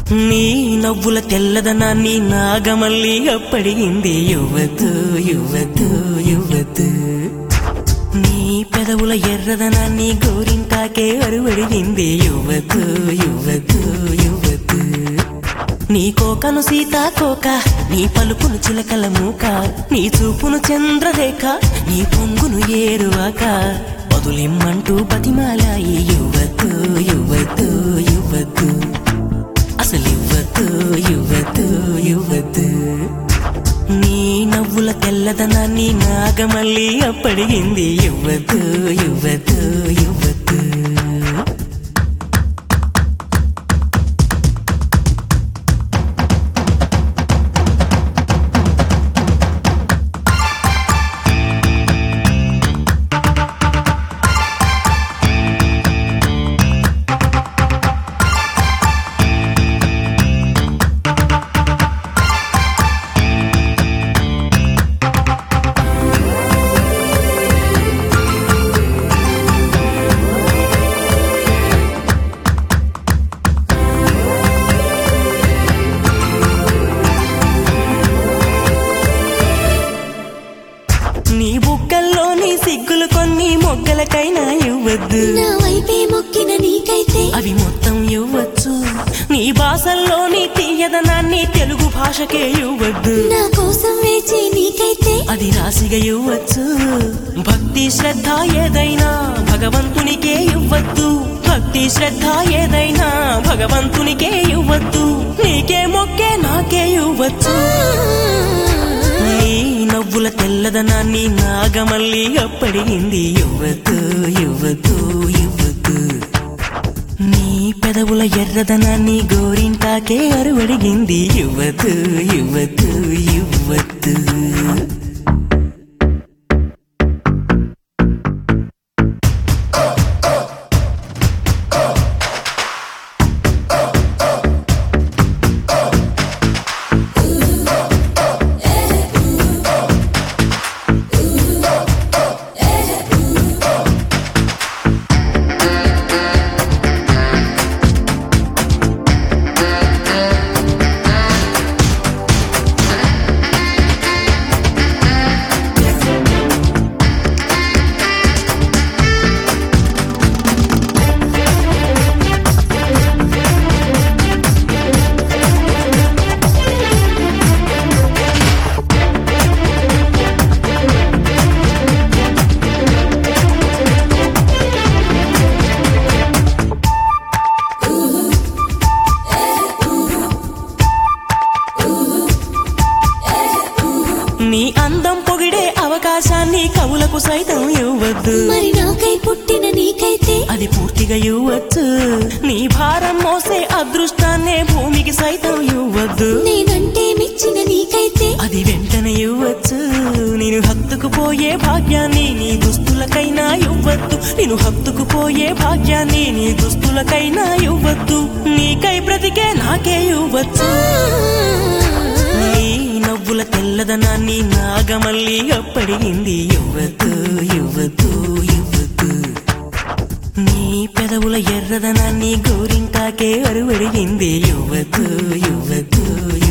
నీ నవ్వుల తెల్లదనాన్ని నాగమల్లి అప్పడిగింది యువతు యువతు యువతు. నీ పెదవుల ఎర్రదనాన్ని గోరింటాకే అరువడిగింది యువతు యువతు యువతు. నీ కోకను సీతాకోక, నీ పలుకును చిలకల మూక, నీ చూపును చంద్రరేఖ, నీ పొంగును ఏరువాక, వదులిమ్మంటూ బతిమాలాయి యువతు యువతు యువతు. అసలు యువతు యువతు యువతు. నీ నవ్వుల తెల్లదనాన్ని నాగమల్లి అప్పడిగింది యువతు యువతు యువతు. నీ బుగ్గల్లోని సిగ్గులు కొన్ని మొగ్గలకైనా ఇవ్వద్దు, నా వైపే మొక్కిన నీకైతే అవి మొత్తం ఇవ్వచ్చు. నీ భాషల్లోని తీయదనాన్ని తెలుగు భాషకే ఇవ్వద్దు, నా కోసం వేచే నీకైతే అది రాశిగా ఇవ్వచ్చు. భక్తి శ్రద్ధ ఏదైనా భగవంతునికే ఇవ్వద్దు, భక్తి శ్రద్ధ ఏదైనా భగవంతునికే ఇవ్వద్దు. నీకే మొక్కే నాకే ఇవ్వచ్చు. నీ నవ్వుల తెల్లదనాన్ని నాగమల్లి అప్పడిగింది యువతు యువతు యువతు. నీ పెదవుల ఎర్రదనాన్ని గోరింటాకే అరువడిగింది యువతు యువతు యువతు. నీ అందం పొగిడే అవకాశాన్ని కవులకు సైతం ఇవ్వద్దు, మరి నాకై పుట్టిన నీకైతే అది పూర్తిగా ఇవ్వచ్చు. నీ భారం మోసే అదృష్టాన్నే భూమికి సైతం ఇవ్వద్దు, నేనంటే మెచ్చిన నీకైతే అది వెంటనే ఇవ్వచ్చు. నేను హత్తుకుపోయే భాగ్యాన్ని నీ దుస్తులకైనా ఇవ్వద్దు, నేను హత్తుకుపోయే భాగ్యాన్ని నీ దుస్తులకైనా ఇవ్వద్దు. నీకై బ్రతికే నాకే ఇవ్వచ్చు. నీ నవ్వుల తెల్లదనాన్ని నాగమల్లి అప్పడిగింది యువతు యువతు యువతు. నీ పెదవుల ఎర్రదనాన్ని గోరింటాకే అరువడిగింది యువతు యువతు